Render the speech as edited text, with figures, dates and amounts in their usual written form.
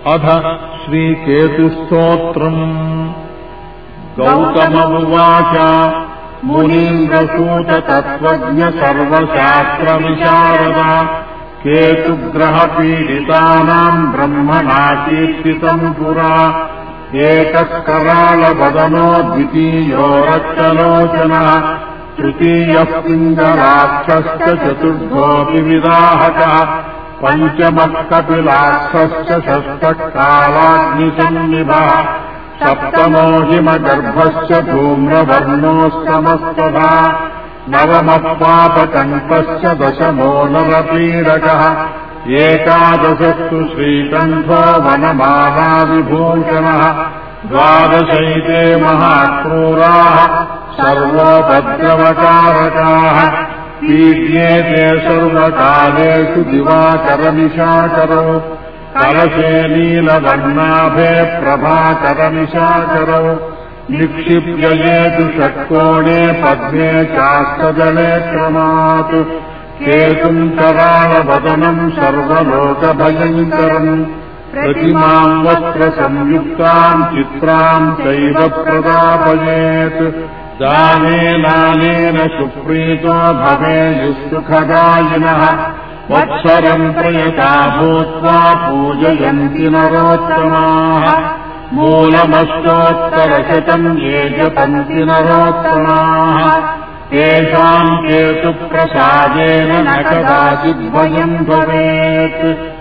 अथ श्रीकेतुस्तोत्रम्। गौतम उवाच मुनीन्द्रसूत तत्त्वज्ञ सर्वशास्त्रविशारद केतुग्रहपीडितानाम् ब्रह्मणा कीर्तितम् पुरा एकस्करालवदनो द्वितीयो रक्तलोचनः तृतीयः पिङ्गलाक्षश्च चतुर्थोऽपि विदाहकः पञ्चमः कपिलाक्षश्च षष्ठः कालाग्निसन्निभः सप्तमो हिमगर्भश्च धूम्रवर्णोऽस्तमस्तथा नवमः पापकण्ठश्च दशमो नरपीडकः एकादशस्तु श्रीकण्ठो वनमाला विभूषणः द्वादशैते महाक्रूराः सर्वोपद्रवकारकाः पीड्येते सर्वकालेषु दिवाकरनिशाकरौ कलशे नीलवर्णाभे प्रभाकरनिशाकरौ निक्षिप्ययेतु षट्कोणे पद्मे चास्तजले क्रमात् केतुम् करालवदनम् सर्वलोकभयङ्करम् प्रतिमाम् वस्त्रसंयुक्ताम् चित्राम् चैव प्रदापयेत् दानेनानेन सुप्रीतो भवेयुः वत्सरम् प्रयता भूत्वा पूजयन्ति नरोत्तमाः मूलमष्टोत्तरशतम् ये जपन्ति नरोत्तमाः तेषाम् केतुप्रसादेन न कदाचिद्भयम् भवेत्।